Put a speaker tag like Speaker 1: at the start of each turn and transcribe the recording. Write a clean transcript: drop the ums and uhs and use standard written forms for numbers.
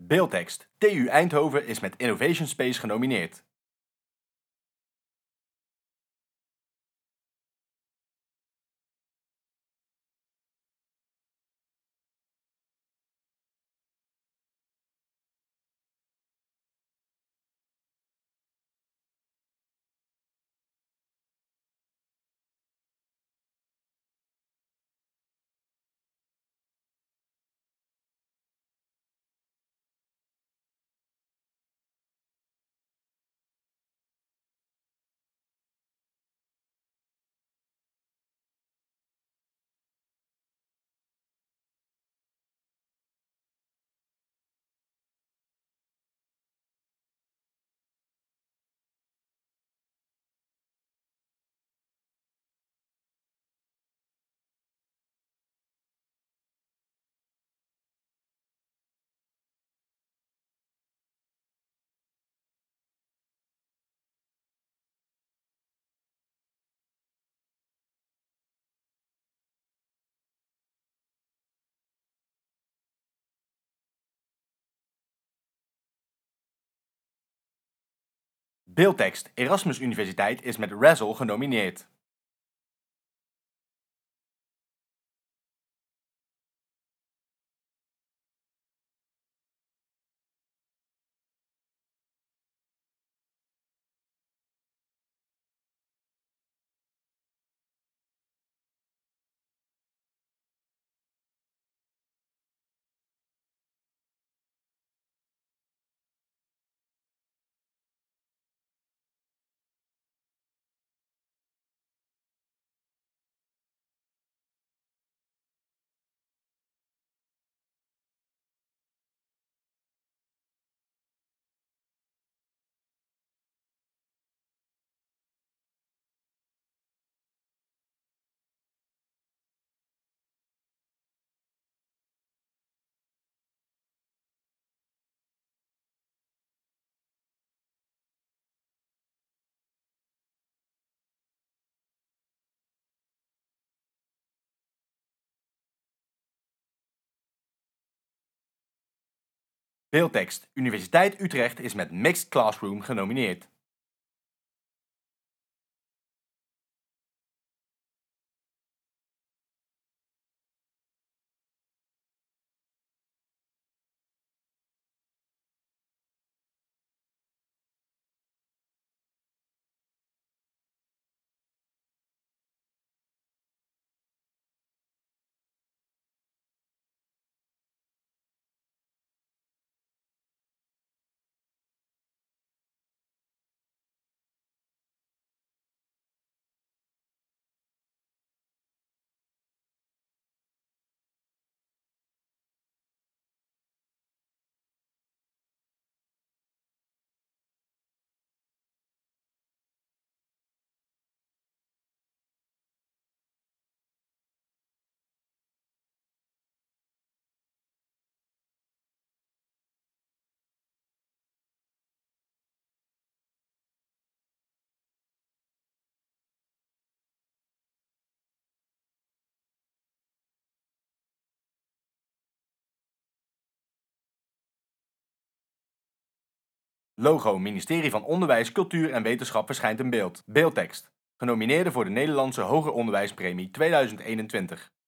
Speaker 1: Beeldtekst. TU Eindhoven is met Innovation Space genomineerd. Beeldtekst. Erasmus Universiteit is met Razzle genomineerd. Beeldtekst. Universiteit Utrecht is met Mixed Classroom genomineerd. Logo. Ministerie van Onderwijs, Cultuur en Wetenschap verschijnt in beeld. Beeldtekst. Genomineerden voor de Nederlandse Hoger Onderwijspremie 2021.